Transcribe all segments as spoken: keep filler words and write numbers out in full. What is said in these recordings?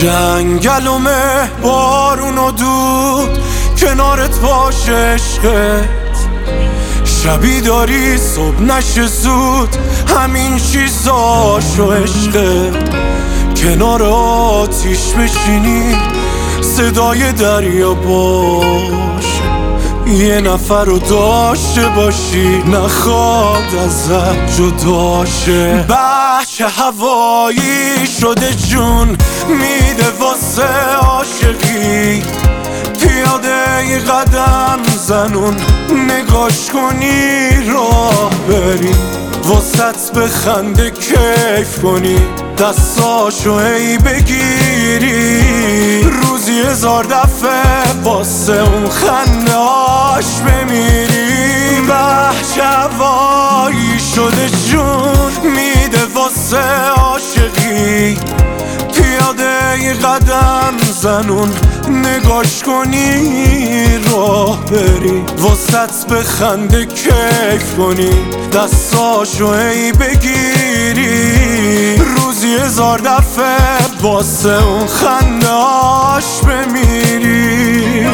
جنگلومه بارون و دود کنارت باشه عشقت، شبی داری صبح نشه زود، همین چیزاشو عشقت. کنار آتیش بشینی صدای دریا باشه، یه نفر رو داشته باشی نخواد ازت جداشه. بچه هوایی شده جون میده واسه عاشقی، پیاده ی قدم زنون نگاش کنی راه بری، واسط بخنده کیف کنی دستاشو ای بگیری، روزی هزار دفعه واسه اون خنده هاش بمیری. بچه هوایی شده جون میده واسه عاشقی، پیاده ی قدم زنون نگاش کنی راه بری، واسط بخنده کیف کنی دستاشو ای بگیری، روزی هزار دفعه واسه اون خنده هاش بمیری.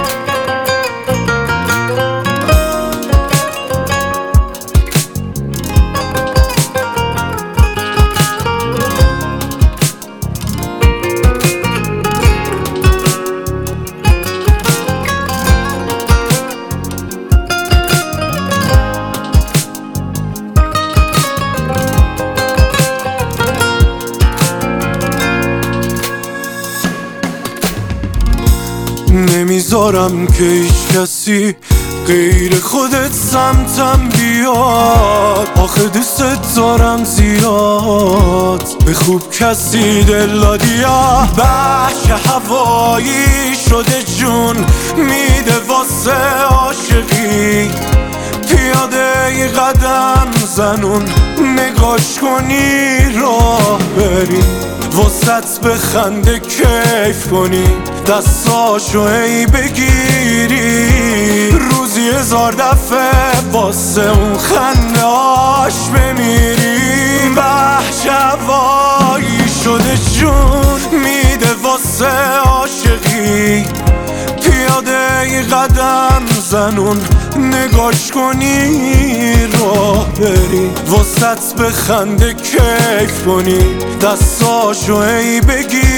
نمیذارم که هیچ کسی غیر خودت سمتم بیاد، آخه دوست دارم زیاد به خوب کسی دل دادیا. بچه هوایی شده جون میده واسه عاشقی، پیاده ی قدم زنون نگاش کنی راه بری، واسط بخنده کیف کنی دستاشو ای بگیری، روزی هزار دفعه واسه اون خنده هاش بمیری. بچه هوایی شده جون میده واسه عاشقی، پیاده ی قدم زنون نگاش کنی راه بری، واسط بخنده کیف کنی دستاشو ای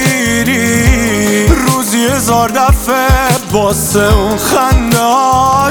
بگیری، روزی هزار دفعه واسه اون خنده هاش